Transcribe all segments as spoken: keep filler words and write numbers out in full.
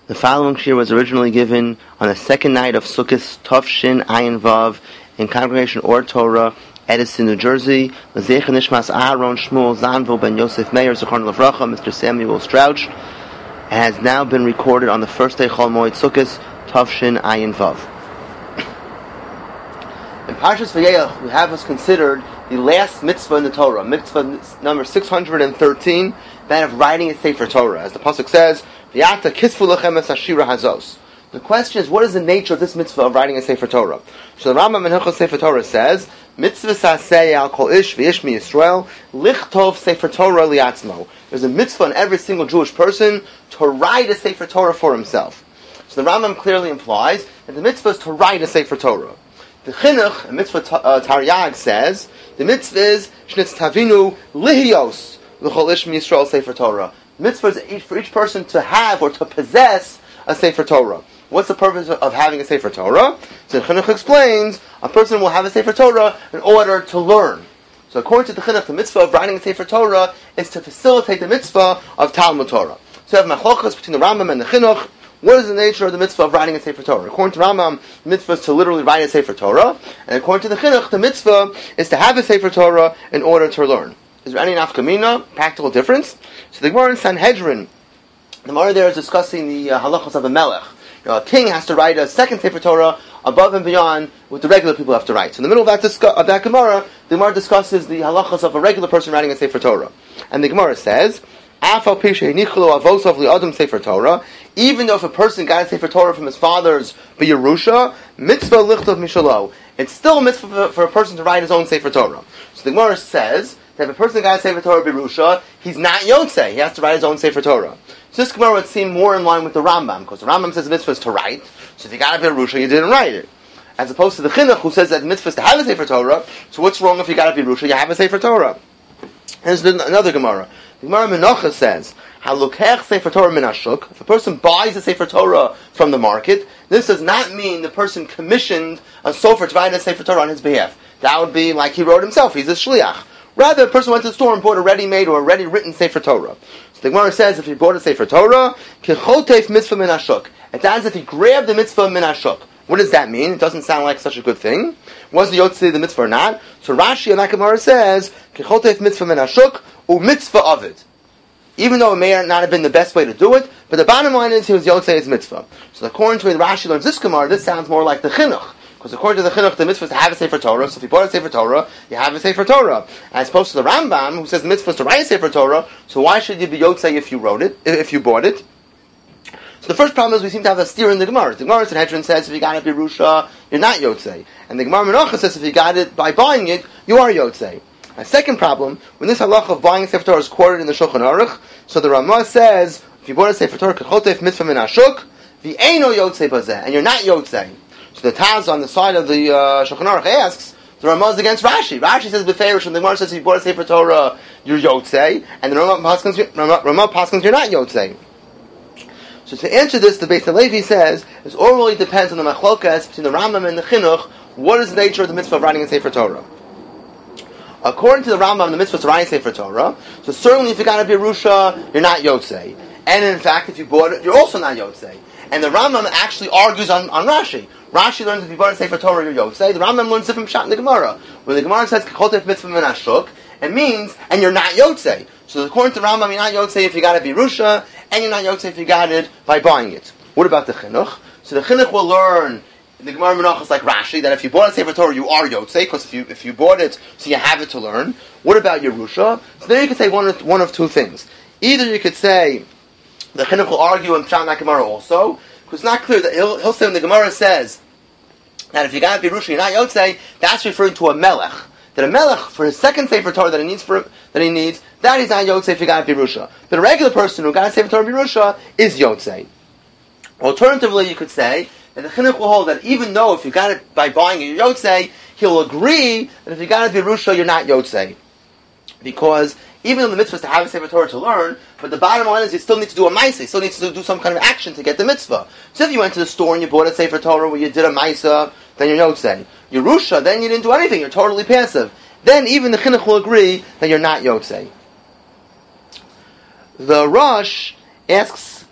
The following shir was originally given on the second night of Sukkot Tov Ayin Vav in Congregation Or Torah, Edison, New Jersey. L'zecher Nishmas Aaron Shmuel Zanvil Ben Yosef Meir Zechron Levracha, Mister Samuel Strouch, has now been recorded on the first day Chol Moed Sukkot Tov Ayin Vav. In Parshas Vayelech, we have us considered the last mitzvah in the Torah, mitzvah number six hundred thirteen, that of writing a Sefer Torah. As the pasuk says, "V'yata kisfu lechem es hashira hazos." The question is, what is the nature of this mitzvah of writing a Sefer Torah? So the Rambam in Hilchos Sefer Torah says, "Mitzvah sasei al kol ish v'ish mi Yisrael lichtov Sefer Torah liatzmo." There's a mitzvah on every single Jewish person to write a Sefer Torah for himself. So the Rambam clearly implies that the mitzvah is to write a Sefer Torah. The Chinuch, a mitzvah uh, Taryag, says the mitzvah is shnitz tavinu lihios l'chol ish mi Yisrael Sefer Torah. The mitzvah is for each person to have or to possess a Sefer Torah. What's the purpose of having a Sefer Torah? So the Chinuch explains a person will have a Sefer Torah in order to learn. So according to the Chinuch, the mitzvah of writing a Sefer Torah is to facilitate the mitzvah of Talmud Torah. So you have machlokas between the Rambam and the Chinuch. What is the nature of the mitzvah of writing a Sefer Torah? According to Rambam, the mitzvah is to literally write a Sefer Torah, and according to the Chinuch, the mitzvah is to have a Sefer Torah in order to learn. Is there any nafkamina, practical difference? So the Gemara in Sanhedrin, the Gemara there is discussing the uh, halachos of a melech. You know, a king has to write a second Sefer Torah above and beyond what the regular people have to write. So in the middle of that, discu- of that Gemara, the Gemara discusses the halachos of a regular person writing a Sefer Torah. And the Gemara says, even though if a person got a Sefer Torah from his father's B'Yerusha, mitzvah lichtov mishalo, it's still a mitzvah for, for a person to write his own Sefer Torah. So the Gemara says that if a person got a Sefer Torah B'Yerusha, he's not Yotzei, he has to write his own Sefer Torah. So this Gemara would seem more in line with the Rambam, because the Rambam says the mitzvah is to write, so if you got a B'Yerusha, you didn't write it. As opposed to the Chinuch, who says that the mitzvah is to have a Sefer Torah, so what's wrong if you got a B'Yerusha, you have a Sefer Torah? Here's another Gemara. The Gemara Menachah says, "Halukech Sefer Torah min hashuk." If a person buys a Sefer Torah from the market, this does not mean the person commissioned a sofer to write a Sefer Torah on his behalf. That would be like he wrote himself. He's a shliach. Rather, a person went to the store and bought a ready-made or a ready-written Sefer Torah. So the Gemara says, if he bought a Sefer Torah, kechotef mitzvah min hashuk. It's as if he grabbed the mitzvah min hashuk. What does that mean? It doesn't sound like such a good thing. Was the Yotzei the mitzvah or not? So Rashi and Gemara says, kechotef mitzvah min hashuk u mitzvah of it. Even though it may not have been the best way to do it, but the bottom line is he was Yotzei his mitzvah. So according to the Rashi learns this Gemara, this sounds more like the Chinuch. Because according to the Chinuch, the mitzvah is to have a Sefer Torah. So if you bought a Sefer Torah, you have a Sefer Torah. As opposed to the Rambam, who says the mitzvah is to write a Sefer Torah, so why should you be Yotzei if you wrote it, if you bought it? So the first problem is we seem to have a steer in the Gemara. The Gemara in Sanhedrin says if you got it B'Yerusha, you're not Yotzei. And the Gemara Menachah says if you got it by buying it, you are Yotzei. A second problem, when this halach of buying a Sefer Torah is quoted in the Shulchan Aruch, so the Ramah says, if you bought a Sefer Torah, kechotef mitzvah min hashuk, v'eino yotzei bazeh, and you're not yotzei. So the Taz on the side of the uh, Shulchan Aruch asks, the Ramah is against Rashi. Rashi says b'feirish, and the Gemara says if you bought a Sefer Torah, you're yotzei, and the Ramah paskins, Ramah paskins, you're not yotzei. So to answer this, the Beis Halevi says, it all really depends on the machlokas between the Rambam and the Chinuch, what is the nature of the mitzvah of writing a Sefer Torah. According to the Rambam, the mitzvah is to write a Sefer Torah. So certainly, if you got a B'Yerusha, you're not Yotzei. And in fact, if you bought it, you're also not Yotzei. And the Rambam actually argues on, on Rashi. Rashi learns if you bought a Sefer Torah, you're Yotzei. The Rambam learns different shot in the Gemara. When the Gemara says "Kechotef mitzvah min hashuk," it means and you're not Yotzei. So according to the Rambam, you're not Yotzei if you got a B'Yerusha, and you're not Yotzei if you got it by buying it. What about the Chinuch? So the Chinuch will learn. The Gemara Menachah is like Rashi, that if you bought a Sefer Torah, you are Yotzei, because if you if you bought it, so you have it to learn. What about Yerusha? So there you could say one of, one of two things. Either you could say, the Chinuch will argue in Pshat and Gemara also, because it's not clear, that he'll, he'll say when the Gemara says, that if you got a Yerusha, you're not Yotzei, that's referring to a Melech. That a Melech, for his second Sefer Torah that he needs, for that he needs, that he's not Yotzei if you got a Yerusha. But a regular person who got a Sefer Torah Yerusha is Yotzei. Alternatively, you could say, and the Chinuch will hold that even though if you got it by buying it, you're Yotzei, he'll agree that if you got it B'Yerusha, you're not Yotzei. Because even though the mitzvah is to have a Sefer Torah to learn, but the bottom line is you still need to do a Maisa, you still need to do some kind of action to get the mitzvah. So if you went to the store and you bought a Sefer Torah where you did a Maisa, then you're Yotzei. Yerusha, then you didn't do anything, you're totally passive. Then even the Chinuch will agree that you're not Yotzei. The Rosh asks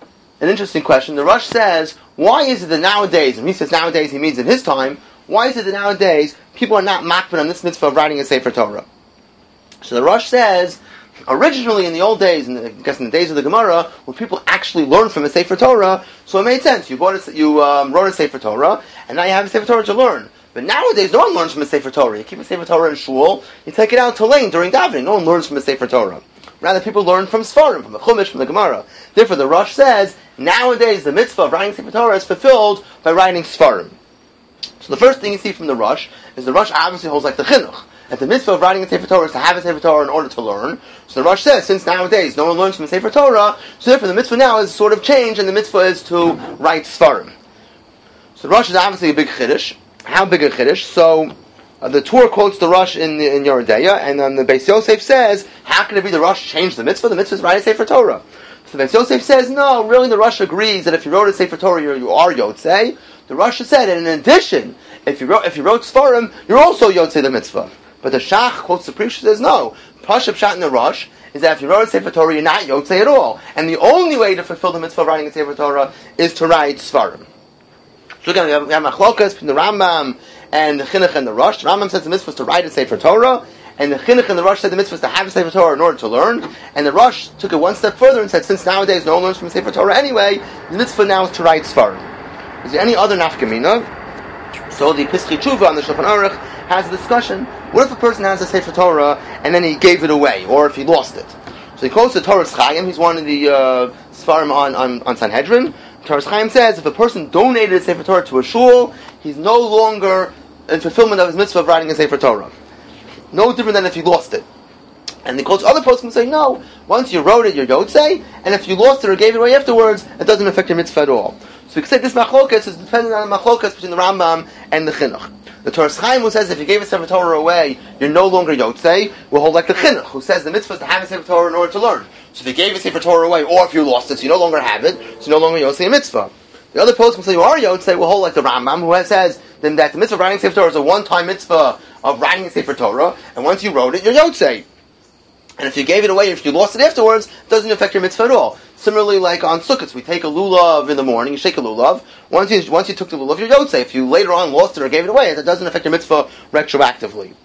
an interesting question. The Rosh says, why is it that nowadays, and he says nowadays he means in his time, why is it that nowadays people are not makbid on this mitzvah of writing a Sefer Torah? So the Rosh says, originally in the old days, in the, I guess in the days of the Gemara, when people actually learned from a Sefer Torah, so it made sense. You bought a, you um, wrote a Sefer Torah, and now you have a Sefer Torah to learn. But nowadays, no one learns from a Sefer Torah. You keep a Sefer Torah in shul, you take it out to lane during davening. No one learns from a Sefer Torah. Rather, people learn from Sfarim, from the Chumash, from the Gemara. Therefore, the Rosh says, nowadays the mitzvah of writing Sefer Torah is fulfilled by writing Sfarim. So the first thing you see from the Rosh is the Rosh obviously holds like the Chinuch. That the mitzvah of writing a Sefer Torah is to have a Sefer Torah in order to learn. So the Rosh says, since nowadays no one learns from a Sefer Torah, so therefore the mitzvah now is sort of changed, and the mitzvah is to write Sfarim. So the Rosh is obviously a big Chiddush. How big a Chiddush? So uh, the Torah quotes the Rosh in, in Yeridea, and then the Beis Yosef says, how can it be the Rosh changed the mitzvah? The mitzvah is write a Sefer Torah. So the Beis Yosef says, no, really the Rosh agrees that if you wrote a Sefer Torah, you, you are Yotzei. The Rosh said, and in addition, if you wrote, if you wrote Sfarim, you're also Yotzei the mitzvah. But the Shach quotes the Prisha, says no. Pashup Pshat in the Rosh is that if you wrote a Sefer Torah, you're not Yotzei at all. And the only way to fulfill the mitzvah of writing a Sefer Torah is to write Sfarim. So again, we have, we have Machlokas between the Rambam and the Chinuch and the Rosh. The Rambam says the mitzvah is to write a Sefer Torah, and the Chinuch and the Rosh said the mitzvah is to have a Sefer Torah in order to learn. And the Rosh took it one step further and said, since nowadays no one learns from a Sefer Torah anyway, the mitzvah now is to write Sfarim. Is there any other nafkamina? So the Pischei Tshuva on the Shulchan Aruch has a discussion. What if a person has a Sefer Torah and then he gave it away, or if he lost it? So he quotes the Torah's Chaim. He's one of the uh, Sfarim on, on, on Sanhedrin. Torah's Chaim says if a person donated a Sefer Torah to a shul, he's no longer in fulfillment of his mitzvah of writing a Sefer Torah. No different than if he lost it. And the quotes other poskim say, no, once you wrote it, you're Yotzei, and if you lost it or gave it away afterwards, it doesn't affect your mitzvah at all. So we can say this machlokas is dependent on the machlokas between the Rambam and the Chinuch. The Torah's Chaim, who says if you gave a Sefer Torah away, you're no longer Yotzei, will hold like the Chinuch, who says the mitzvah is to have a Sefer Torah in order to learn. So if you gave a Sefer Torah away, or if you lost it, so you no longer have it, so you're no longer Yotzei a mitzvah. The other poskim will say you are Yotzei, will hold like the Rambam, who says then that the mitzvah of writing a Sefer Torah is a one-time mitzvah of writing a Sefer Torah, and once you wrote it, you're Yotzei. And if you gave it away, if you lost it afterwards, it doesn't affect your mitzvah at all. Similarly, like on Sukkot, we take a lulav in the morning, you shake a lulav. Once you once you took the lulav, you're Yotzei. If you later on lost it or gave it away, that doesn't affect your mitzvah retroactively.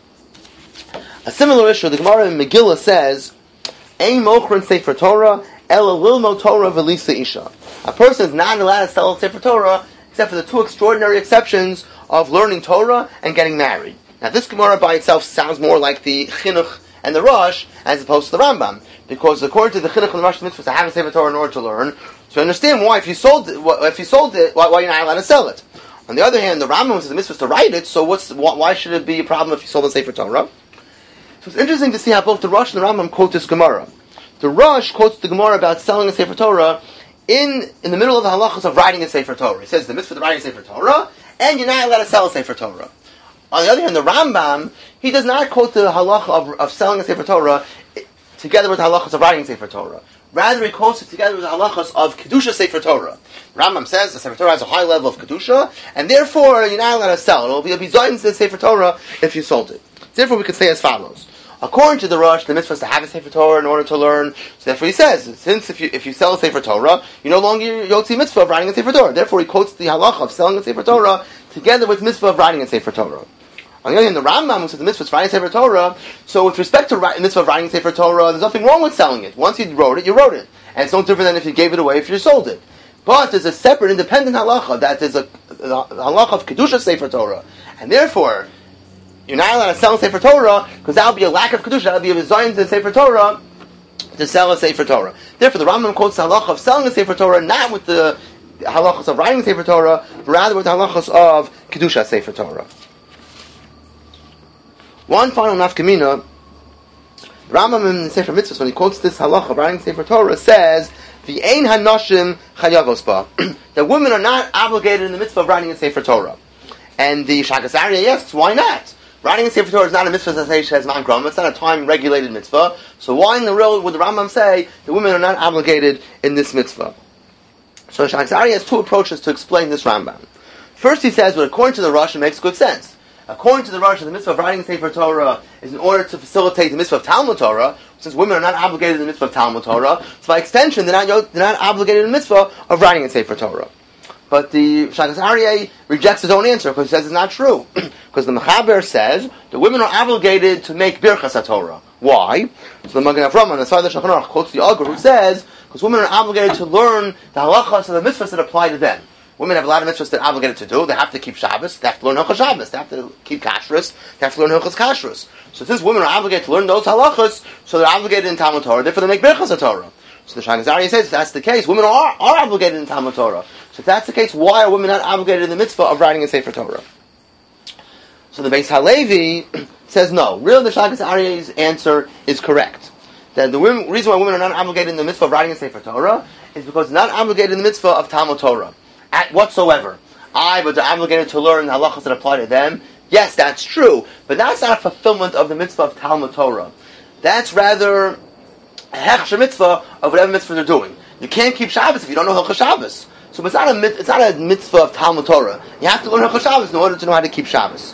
A similar issue, the Gemara in Megillah says, Ein mochrin Sefer Torah, ela lilmo Torah v'lisa isha. A person is not allowed to sell a Sefer Torah, except for the two extraordinary exceptions of learning Torah and getting married. Now this Gemara by itself sounds more like the Chinuch and the Rosh, as opposed to the Rambam. Because according to the Chinuch and the Rosh, the mitzvah is to have a Sefer Torah in order to learn. So you understand why, if you sold it, if you sold it, why, why you're not allowed to sell it. On the other hand, the Rambam says the mitzvah is to write it, so what's why should it be a problem if you sold a Sefer Torah? So it's interesting to see how both the Rosh and the Rambam quote this Gemara. The Rosh quotes the Gemara about selling a Sefer Torah in, in the middle of the halachas of writing a Sefer Torah. He says the mitzvah to writing a Sefer Torah, and you're not allowed to sell a Sefer Torah. On the other hand, the Rambam, he does not quote the halacha of, of selling a Sefer Torah together with the halachas of writing a Sefer Torah. Rather, he quotes it together with the halachas of Kedusha Sefer Torah. Rambam says the Sefer Torah has a high level of Kedusha, and therefore you're not allowed to sell it. It will be a bizayin to the Sefer Torah if you sold it. Therefore, we could say as follows. According to the Rosh, the mitzvah is to have a Sefer Torah in order to learn. So therefore he says, since if you if you sell a Sefer Torah, you're no longer Yotzi mitzvah of writing a Sefer Torah. Therefore he quotes the halacha of selling a Sefer Torah together with mitzvah of writing a Sefer Torah. On the other hand, the Rambam, who says the mitzvah is writing Sefer Torah, so with respect to the mitzvah of writing Sefer Torah, there's nothing wrong with selling it. Once you wrote it, you wrote it. And it's no different than if you gave it away if you sold it. But there's a separate, independent halacha, that is a, a halacha of Kedusha Sefer Torah. And therefore, you're not allowed to sell a Sefer Torah, because that would be a lack of Kedusha, that would be a design to the Sefer Torah, to sell a Sefer Torah. Therefore, the Rambam quotes the halacha of selling a Sefer Torah, not with the halachas of writing Sefer Torah, but rather with the halachas of Kedusha Sefer Torah. One final nafkamina, Rambam in the Sefer Mitzvahs, when he quotes this halacha of writing Sefer Torah, says, "V'ein hanashim chayavos ba," that women are not obligated in the mitzvah of writing a Sefer Torah. And the Shagas Aryeh asks, why not? Writing a Sefer Torah is not a mitzvah that says man grom. It's not a time-regulated mitzvah. So why in the world would the Rambam say the women are not obligated in this mitzvah? So Shagas Aryeh has two approaches to explain this Rambam. First, he says, well, according to the Rosh, it makes good sense. According to the Rosh, the mitzvah of writing a Sefer Torah is in order to facilitate the mitzvah of Talmud Torah, since women are not obligated in the mitzvah of Talmud Torah, so by extension, they're not, they're not obligated in the mitzvah of writing in Sefer Torah. But the Shagas Aryeh rejects his own answer because he says it's not true. Because the Mechaber says the women are obligated to make Birchas HaTorah. Why? So the Magen Avraham on the side of the Shulchan Aruch quotes the Agur who says because women are obligated to learn the halachas of the mitzvahs that apply to them. Women have a lot of mitzvahs they're obligated to do. They have to keep Shabbos. They have to learn Hilchos Shabbos. They have to keep Kashrus. They have to learn Hilchos Kashrus. So since women are obligated to learn those halachas, so they're obligated in Talmud Torah. Therefore, they make Birchas HaTorah. So the Shagas Aryeh says if that's the case, women are, are obligated in Talmud Torah. So if that's the case, why are women not obligated in the mitzvah of writing in Sefer Torah? So the Beis Halevi says no. Really, the Shagas Aryeh's answer is correct. That the women, reason why women are not obligated in the mitzvah of writing in Sefer Torah is because they're not obligated in the mitzvah of Talmud Torah at whatsoever. I, but they're obligated to learn the halachas that apply to them. Yes, that's true, but that's not a fulfillment of the mitzvah of Talmud Torah. That's rather a hechsher mitzvah of whatever mitzvah they're doing. You can't keep Shabbos if you don't know Hilchos Shabbos. So it's not a it's not a mitzvah of Talmud Torah. You have to learn Hilchos Shabbos in order to know how to keep Shabbos.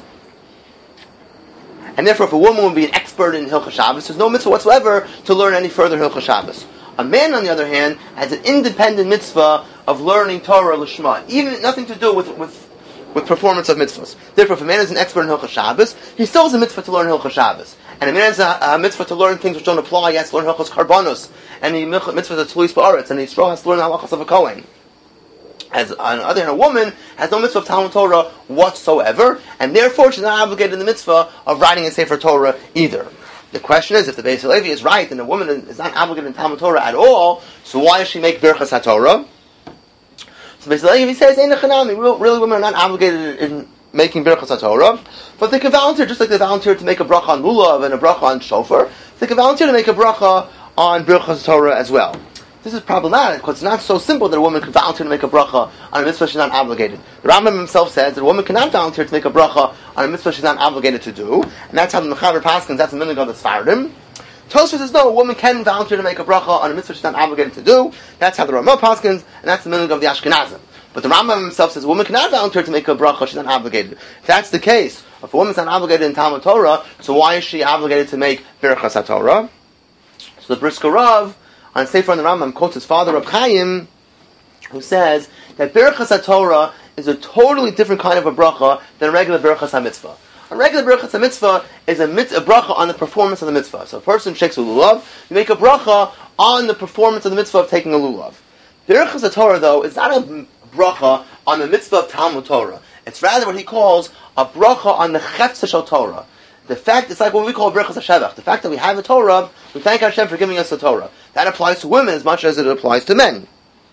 And therefore, if a woman would be an expert in Hilchos Shabbos, there's no mitzvah whatsoever to learn any further Hilchos Shabbos. A man, on the other hand, has an independent mitzvah of learning Torah Lishma, even nothing to do with, with, with performance of mitzvahs. Therefore, if a man is an expert in Hilchos Shabbos, he still has a mitzvah to learn Hilchos Shabbos. And a man has a, a mitzvah to learn things which don't apply. He has to learn Hilchos Karbanos, and the mitzvah to Tluis Ba'aretz, and he still has to learn the halachas of a Kohen. As on the other hand, a woman has no mitzvah of Talmud Torah whatsoever, and therefore she's not obligated in the mitzvah of writing a Sefer Torah either. The question is, if the Beis Halevi is right, and the woman is not obligated in Talmud Torah at all, so why does she make Birchas HaTorah? So Beis Halevi says, Ein Echanami, really women are not obligated in making Birchas HaTorah, but they can volunteer, just like they volunteer to make a bracha on lulav and a bracha on shofar, they can volunteer to make a bracha on Birchas HaTorah as well. This is problematic because it's not so simple that a woman can volunteer to make a bracha on a mitzvah she's not obligated. The Rambam himself says that a woman cannot volunteer to make a bracha on a mitzvah she's not obligated to do, and that's how the Mechaber Paskins, that's the minhag of the Sfardim. Tosfos says no, a woman can volunteer to make a bracha on a mitzvah she's not obligated to do. That's how the Ramah Paskins, and that's the minhag of the Ashkenazim. But the Rambam himself says a woman cannot volunteer to make a bracha she's not obligated. If that's the case, if a woman's not obligated in Talmud Torah, so why is she obligated to make Birchas HaTorah? So the Brisker Rav on Sefer on the Rambam quotes his father Reb Chaim, who says that Birchas HaTorah is a totally different kind of a bracha than a regular Birchas HaMitzvah. A regular Birchas HaMitzvah is a, mitz, a bracha on the performance of the mitzvah. So a person shakes a lulav, you make a bracha on the performance of the mitzvah of taking a lulav. Birchas HaTorah, though, is not a bracha on the mitzvah of Talmud Torah. It's rather what he calls a bracha on the Chefza Shel Torah. The fact, it's like what we call Birchas HaShevach. The fact that we have a Torah, we thank Hashem for giving us the Torah. That applies to women as much as it applies to men.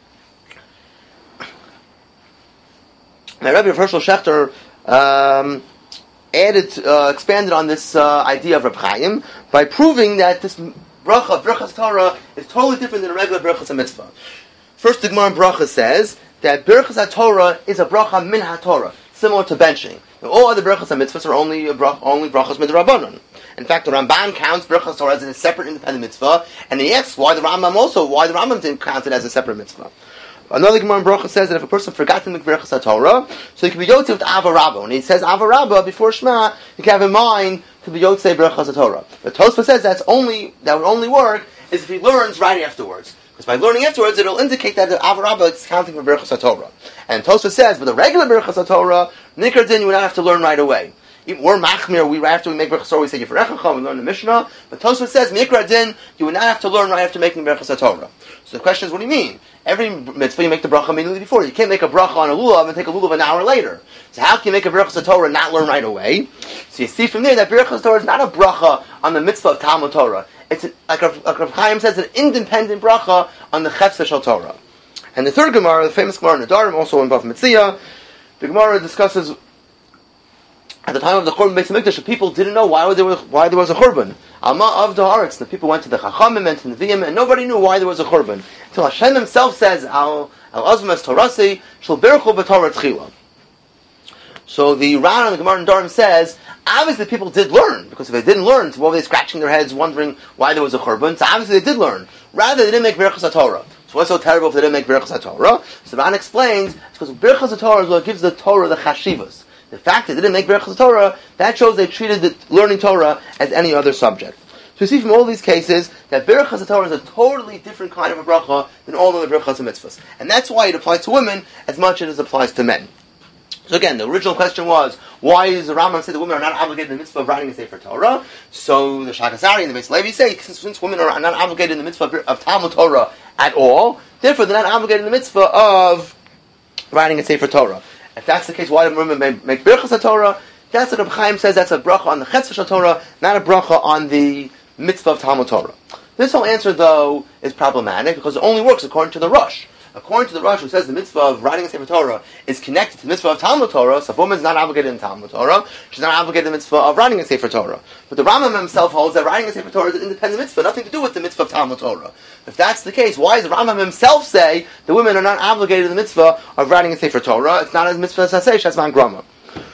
Now, Rabbi Hershel Schachter um, added, uh, expanded on this uh, idea of Reb Chaim by proving that this bracha, Birchas Torah, is totally different than a regular Birchas HaMitzvah. First, the Gemara in Bracha says that Birchas HaTorah is a bracha min HaTorah, similar to benching. Now, all other Birchas HaMitzvahs are only brach, only brachas midrabanan. In fact, the Ramban counts Birchas Torah as a separate independent mitzvah, and he asks why the Rambam also, why the Rambam didn't count it as a separate mitzvah. Another Gemara in Bracha says that if a person forgot to make Birchas HaTorah, so he can be yotzei with Ava Rabbah. When he says Ava Rabbah before Shema, he can have in mind to be yotzei Birchas HaTorah. But Tosfos says that's only that would only work is if he learns right afterwards. Because by learning afterwards, it'll indicate that the Ava Rabbah is counting for Birchas HaTorah. And Tosfos says, with a regular Birchas HaTorah, Nikar Din, you would not have to learn right away. We're Machmir, we right after we make Birchas HaTorah, we say Yifarechacha, we learn the Mishnah. But Tosfos says, Nikar Din, you would not have to learn right after making Birchas HaTorah. So the question is, what do you mean? Every mitzvah you make the bracha immediately before. You can't make a bracha on a lulav and take a lulav an hour later. So how can you make a Birchas HaTorah and not learn right away? So you see from there that Birchas HaTorah is not a bracha on the mitzvah of Talmud Torah. It's a, like Rav Chaim says, an independent bracha on the Chefza Shel Torah. And the third Gemara, the famous Gemara in Nedarim, also in Bava Metzia, the Gemara discusses at the time of the Churban Beis Hamikdash, people didn't know why there was why there was a Churban. Alma of the Haaretz, the people went to the Chachamim and to the Nevi'im, and nobody knew why there was a Churban. Until Hashem Himself says, "Al Al Azmas Torasi Shel Berchu B'Torah Tchila." So the Ran on the Gemara in Nedarim says, obviously people did learn, because if they didn't learn, so what were they scratching their heads wondering why there was a Churban? So obviously they did learn. Rather, they didn't make Birchas HaTorah. So what's so terrible if they didn't make Birchas HaTorah? So the Ran explains, it's because Birchas HaTorah is what gives the Torah the chashivas. The fact that they didn't make Birchas HaTorah, that shows they treated the learning Torah as any other subject. So you see from all these cases that Birchas HaTorah is a totally different kind of a bracha than all the Birchas HaMitzvahs. And that's why it applies to women as much as it applies to men. So again, the original question was, why does the Rambam say that women are not obligated in the mitzvah of writing a Sefer Torah? So the Shach Hazari and the Beis Levi say, since, since women are not obligated in the mitzvah of, of Talmud Torah at all, therefore they're not obligated in the mitzvah of writing a Sefer Torah. If that's the case, why do women make, make Birchas HaTorah? That's what Reb Chaim says, that's a bracha on the Chetzah Torah, not a bracha on the mitzvah of Talmud Torah. This whole answer, though, is problematic because it only works according to the Rosh. According to the Rosh, who says the mitzvah of writing a Sefer Torah is connected to the mitzvah of Talmud Torah, so if a woman is not obligated in Talmud Torah, she's not obligated in the mitzvah of writing a Sefer Torah. But the Rambam himself holds that writing a Sefer Torah is an independent mitzvah, nothing to do with the mitzvah of Talmud Torah. If that's the case, why does the Rambam himself say the women are not obligated in the mitzvah of writing a Sefer Torah? It's not as mitzvah as Hasei, Shazman Grama.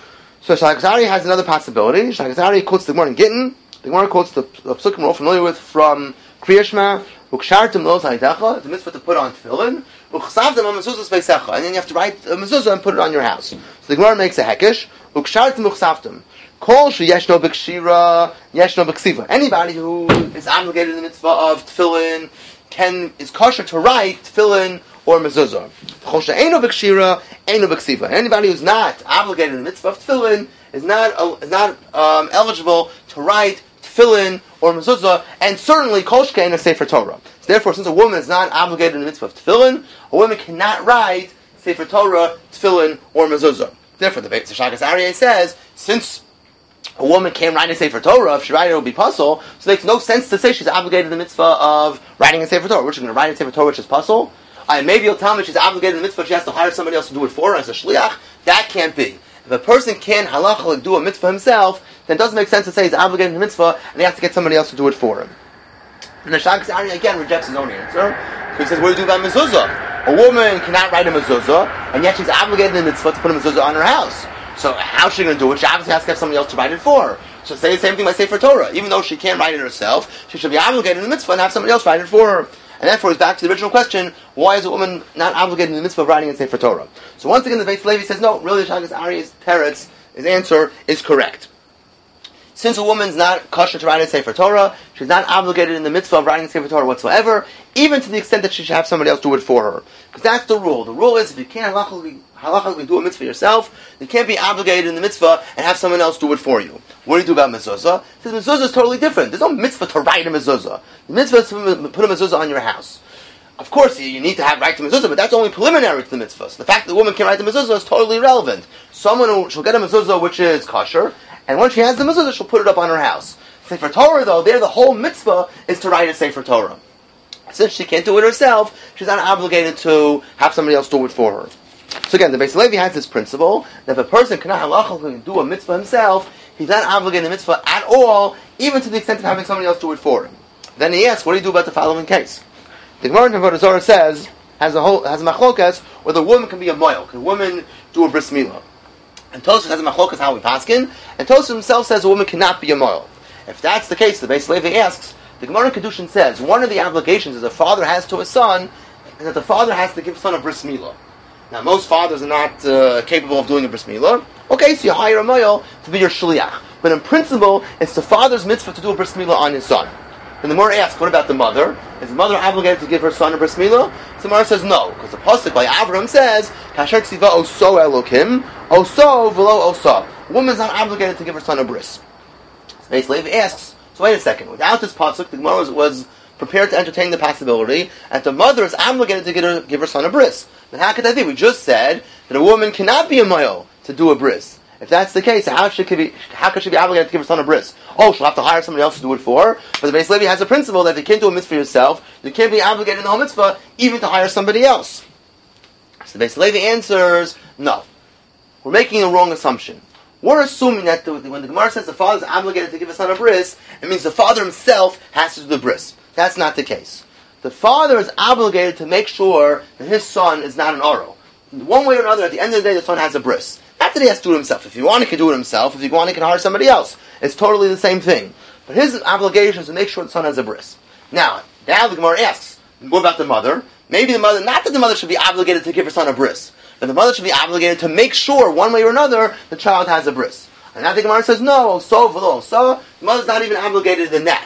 So Shach Hazari has another possibility. Shach Hazari quotes the Gemara in Gittin. The Gemara quotes the, the psukim we're all familiar with from Kriya Shema. Ukshartim lo zaydecha. It's a mitzvah to put on tefillin. Uksavtim on mezuzah speisecha. And then you have to write a mezuzah and put it on your house. So the Gemara makes a hekesh. Ukshartim uksavtim. Kol she yeshno b'kshira, yeshno b'ksiva. Anybody who is obligated in the mitzvah of tefillin can is kosher to write tefillin or mezuzah. Chol she'eino b'kshira, eino b'ksiva. Anybody who's not obligated in the mitzvah of tefillin is not uh, is not um, eligible to write tefillin or mezuzah, and certainly kol shkein a Sefer Torah. So therefore, since a woman is not obligated in the mitzvah of tefillin, a woman cannot write Sefer Torah, tefillin, or mezuzah. Therefore, the Shach Hazari says, since a woman can't write a Sefer Torah, if she writes it, it will be puzzle, so it makes no sense to say she's obligated in the mitzvah of writing a Sefer Torah. We're just going to write a Sefer Torah, which is puzzle. Uh, maybe you'll tell me she's obligated in the mitzvah, she has to hire somebody else to do it for her as a shliach. That can't be. If a person can halachically do a mitzvah himself, then it doesn't make sense to say he's obligated in the mitzvah and he has to get somebody else to do it for him. And the Shach Hazari again rejects his own answer. So he says, what do you do about mezuzah? A woman cannot write a mezuzah, and yet she's obligated in the mitzvah to put a mezuzah on her house. So how's she going to do it? She obviously has to have somebody else to write it for her. So say the same thing by Sefer Torah. Even though she can't write it herself, she should be obligated in the mitzvah and have somebody else write it for her. And therefore, it's back to the original question, why is a woman not obligated in the mitzvah of writing in Sefer Torah? So once again, the Beis Levi says, no, really, Shach Hazari's teretz, his answer is correct. Since a woman's not kosher to write in Sefer Torah, she's not obligated in the mitzvah of writing in Sefer Torah whatsoever, even to the extent that she should have somebody else do it for her. Because that's the rule. The rule is, if you can't halachically, halachically do a mitzvah yourself, you can't be obligated in the mitzvah and have someone else do it for you. What do you do about mezuzah? Because mezuzah is totally different. There's no mitzvah to write a mezuzah. The mitzvah is to put a mezuzah on your house. Of course, you need to have right to mezuzah, but that's only preliminary to the mitzvah. So the fact that the woman can write the mezuzah is totally irrelevant. Someone who she'll get a mezuzah which is kosher, and once she has the mezuzah, she'll put it up on her house. Sefer Torah, though, there the whole mitzvah is to write a Sefer Torah. Since she can't do it herself, she's not obligated to have somebody else do it for her. So again, the Beis Levi has this principle that if a person cannot halachically do a mitzvah himself, he's not obligated in the mitzvah at all, even to the extent of having somebody else do it for him. Then he asks, what do you do about the following case? The Gemara in Avodah Zarah says, has a whole has a machlokas whether a woman can be a moil. Can a woman do a bris milah? And Tosfos has a machlokas how we paskin, and Tosfos himself says a woman cannot be a moil. If that's the case, the Beis Levi asks, the Gemara in Kedushin says, one of the obligations that a father has to a son is that the father has to give his son a bris milah. Now, most fathers are not uh, capable of doing a bris milah. Okay, so you hire a moil to be your shliach. But in principle, it's the father's mitzvah to do a bris milah on his son. And the Gemara asks, what about the mother? Is the mother obligated to give her son a bris milah? So the Gemara says no, because the pasuk by Avraham says, "Kasher ksiva oso elokim, oso v'lo osa." A woman's not obligated to give her son a bris. So Beis Levi asks, so wait a second. Without this pasuk, the Gemara was, was prepared to entertain the possibility that the mother is obligated to give her, give her son a bris. Then how could that be? We just said that a woman cannot be a moil to do a bris. If that's the case, how should she be? How could she be obligated to give her son a bris? Oh, she'll have to hire somebody else to do it for her. But the Beis Levi has a principle that if you can't do a mitzvah yourself, you can't be obligated in the whole mitzvah even to hire somebody else. So the Beis Levi answers, no. We're making a wrong assumption. We're assuming that the, when the Gemara says the father is obligated to give his son a bris, it means the father himself has to do the bris. That's not the case. The father is obligated to make sure that his son is not an oro. One way or another, at the end of the day, the son has a bris. Not that he has to do it himself. If you want, he can do it himself. If you want, he can hire somebody else. It's totally the same thing. But his obligation is to make sure the son has a bris. Now, now the Gemara asks, what about the mother? Maybe the mother, not that the mother should be obligated to give her son a bris, but the mother should be obligated to make sure, one way or another, the child has a bris. And now the Gemara says, no, so, so, the mother's not even obligated in that.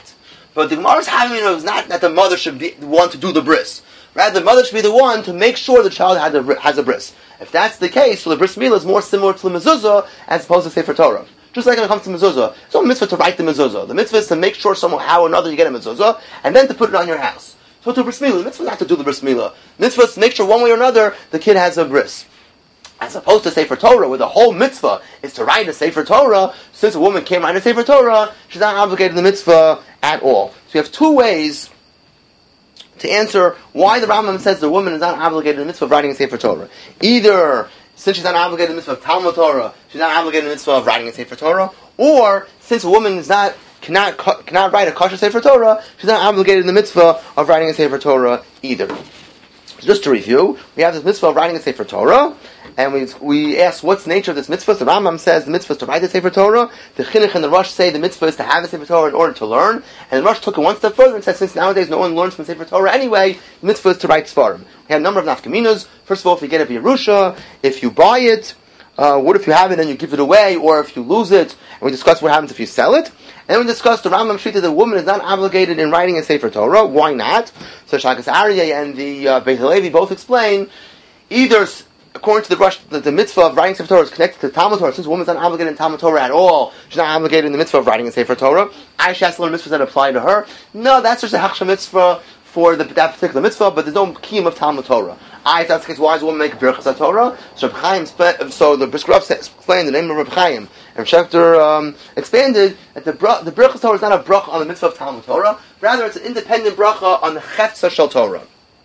But the Gemara's having you know, is not that the mother should be the one to do the bris. Rather, the mother should be the one to make sure the child has a, has a bris. If that's the case, so the bris milah is more similar to the mezuzah as opposed to Sefer Torah. Just like when it comes to mezuzah, it's no mitzvah to write the mezuzah. The mitzvah is to make sure somehow or another you get a mezuzah, and then to put it on your house. So to bris milah, the mitzvah is not to do the bris milah. The mitzvah is to make sure one way or another the kid has a bris. As opposed to Sefer Torah, where the whole mitzvah is to write a Sefer Torah, since a woman can't write a Sefer Torah, she's not obligated to the mitzvah at all. So you have two ways to answer why the Rambam says the woman is not obligated to the mitzvah of writing a Sefer Torah. Either, since she's not obligated to the mitzvah of Talmud Torah, she's not obligated to the mitzvah of writing a Sefer Torah, or, since a woman is not, cannot, cannot write a kosher Sefer Torah, she's not obligated to the mitzvah of writing a Sefer Torah either. So just to review, we have this mitzvah of writing a Sefer Torah, and we we ask what's the nature of this mitzvah. The Rambam says the mitzvah is to write the Sefer Torah. The Chinuch and the Rosh say the mitzvah is to have the Sefer Torah in order to learn. And the Rosh took it one step further and said since nowadays no one learns from the Sefer Torah anyway, the mitzvah is to write Sfarim. We have a number of nafkaminos. First of all, if you get a Yerusha, if you buy it, uh, what if you have it and you give it away, or if you lose it? And we discuss what happens if you sell it. And then we discussed the Rambam Shita that the woman is not obligated in writing a Sefer Torah. Why not? So Shakas Aryeh and the uh, Beit Halevi both explain either according to the Rosh, the, the mitzvah of writing Sefer Torah is connected to Talmud Torah. Since a woman's not obligated in Talmud Torah at all, she's not obligated in the mitzvah of writing a Sefer Torah. Aisha has to learn mitzvahs that apply to her. No, that's just a hachsha mitzvah for the, that particular mitzvah, but there's no kiyum of Talmud Torah. I, if that's the case, why does a woman make birchas Torah? So Reb Chaim, so the Brisker Rav explained the name of Reb Chaim, and Schechter um, expanded that the the birchas Torah is not a bracha on the mitzvah of Talmud Torah, rather it's an independent bracha on the chefza shel Torah.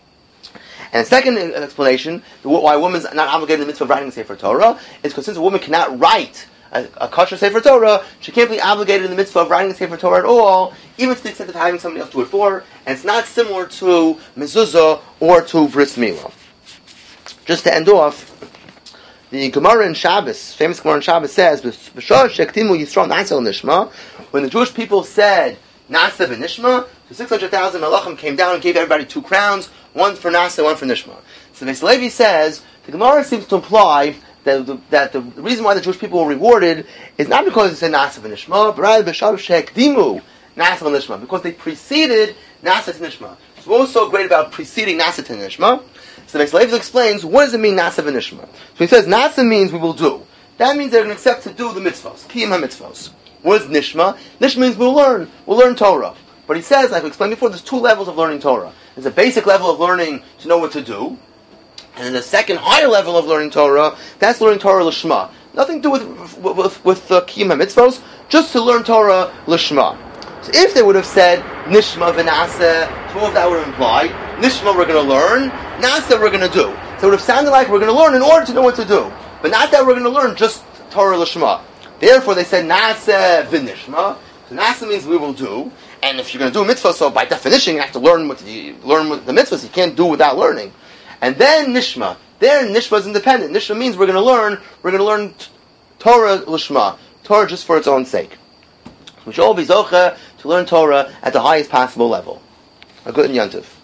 And the second explanation, why a woman is not obligated in the mitzvah of writing a Sefer Torah, is because since a woman cannot write a, a kosher Sefer Torah, she can't be obligated in the mitzvah of writing a Sefer Torah at all, even to the extent of having somebody else do it for her, and it's not similar to mezuzah or to bris milah. Just to end off, the Gemara in Shabbos, famous Gemara in Shabbos says, when the Jewish people said, Nasa v'nishma, so six hundred thousand malachim came down and gave everybody two crowns, one for Nasa, one for Nishma. So Beis Levi says, the Gemara seems to imply that the, that the reason why the Jewish people were rewarded is not because they said Nasa v'nishma, but rather b'shav shekdimu Nasa v'nishma, because they preceded Nasa to Nishma. So what was so great about preceding Nasa to Nishma? So Beis Levi explains, what does it mean Nasa v'nishma? So he says, Nasa means we will do. That means they're going to accept to do the mitzvahs, kiyum ha-mitzvahs. What is Nishma? Nishma means we'll learn. We'll learn Torah. But he says, like we explained before, there's two levels of learning Torah. There's a basic level of learning to know what to do. And then the second higher level of learning Torah, that's learning Torah l'shma. Nothing to do with with, with uh, kiyum ha-mitzvahs, just to learn Torah l'shma. So if they would have said, Nishma v'naseh, so what that would have implied? Nishma we're going to learn, Naseh we're going to do. So it would have sounded like we're going to learn in order to know what to do. But not that we're going to learn just Torah l'shma. Therefore, they said Naseh v'nishma. So Naseh means we will do, and if you're going to do a mitzvah, so by definition you have to learn what the, learn what the mitzvahs. You can't do without learning. And then Nishma. There, Nishma is independent. Nishma means we're going to learn. We're going to learn t- Torah l'shma, Torah just for its own sake. We should all be zocheh to learn Torah at the highest possible level. A good Yantiv.